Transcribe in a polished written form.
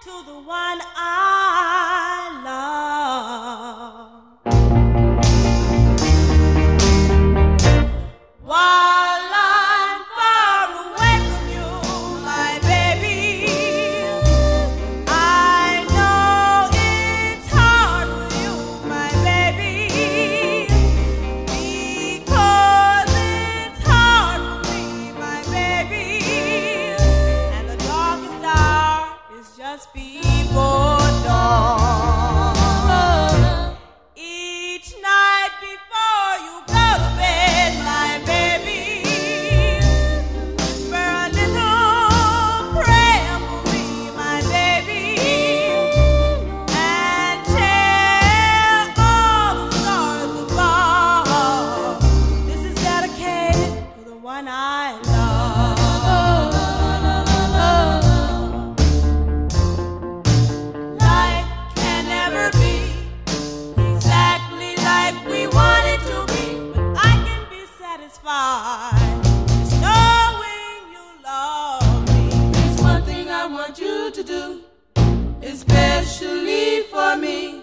to the one I love. While I'm far away from you, my baby, I know it's hard for you, my baby, because it's hard for me, my baby, and the darkest hour is just before dawn. Each night before you go to bed, my baby, whisper a little prayer for me, my baby, and tell all the stars above, this is dedicated to the one I love. Life can never be exactly like we want it to be, but I can be satisfied just knowing you love me. There's one thing I want you to do, especially for me.